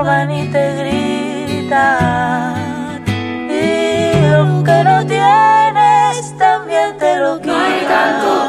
roban y te gritan, y lo que no tienes también te lo quitan. No hay tanto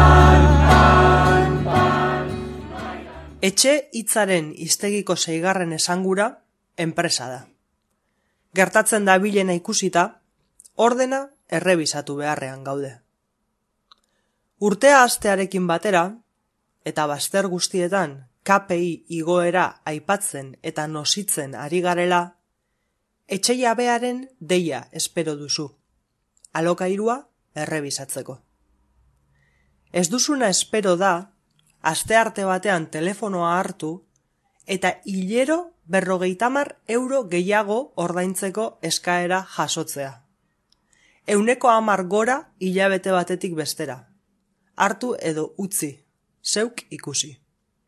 pan. Etxe hitzaren hiztegiko 6. esangura enpresa da. Gertatzen da bilena ikusita, ordena errebisatu beharrean gaude. Urtea hastearekin batera, eta bazter guztietan KPI igoera aipatzen eta nositzen ari garela, etxe jabearen deia espero duzu, alokairua errebisatzeko. Ez duzuna espero da, astearte batean telefonoa hartu, eta hilero 50 € gehiago ordaintzeko eskaera jasotzea. 110 gora hilabete batetik bestera. Hartu edo utzi, zeuk ikusi.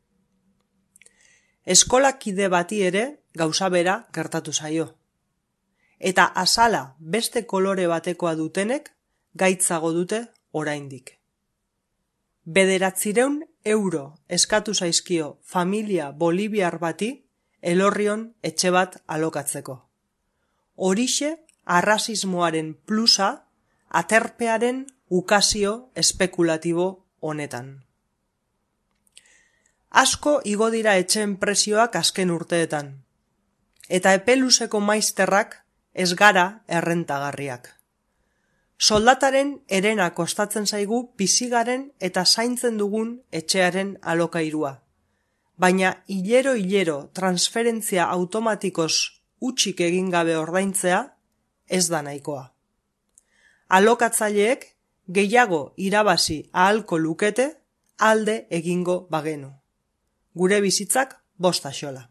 Eskolakide bati ere gauza bera gertatu zaio. Eta azala beste kolore batekoa dutenek gaitzago dute oraindik. 900 € eskatu zaizkio familia boliviar bati Elorrion etxe bat alokatzeko. Horixe arrazismoaren plusa aterpearen ukazio espekulatibo honetan. Asko igo dira etxeen prezioak azken urteetan, eta epeluzeko maizterrak ez gara errentagarriak. Soldataren herena kostatzen zaigu bizigaren eta zaintzen dugun etxearen alokairua, baina hilero transferentzia automatikoz utxik egin gabe ordaintzea ez da nahikoa. Alokatzaileek gehiago irabazi ahalko lukete alde egingo bagenu. Gure bizitzak 5 axola.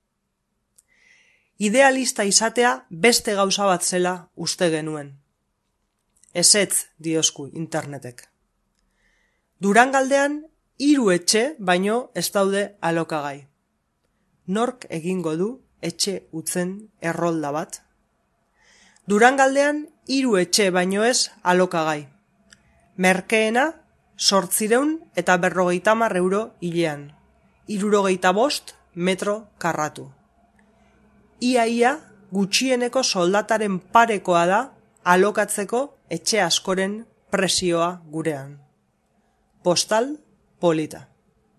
Idealista izatea beste gauza bat zela uste genuen. Ezetz diosku internetek. Durangaldean 3 etxe baino ez daude alokagai. Nork egingo du etxe utzen errolda bat? Durangaldean 3 etxe baino ez alokagai. Merkeena 850 € hilean. 75 metro karratu. Ia gutxieneko soldataren parekoa da alokatzeko etxe askoren presioa gurean. Postal polita.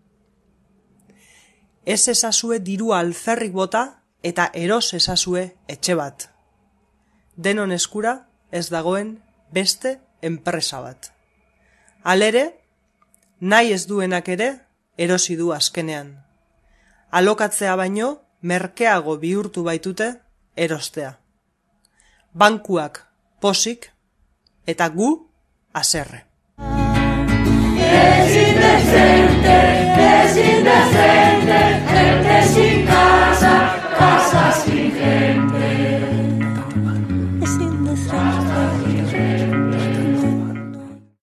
Ez ezazue dirua alferrik bota eta eros ezazue etxe bat. Denon eskura ez dagoen beste enpresa bat. Halere, nahi ez duenak ere erosi du azkenean. Alokatzea baino merkeago bihurtu baitute erostea. Bankuak posik eta gu haserre.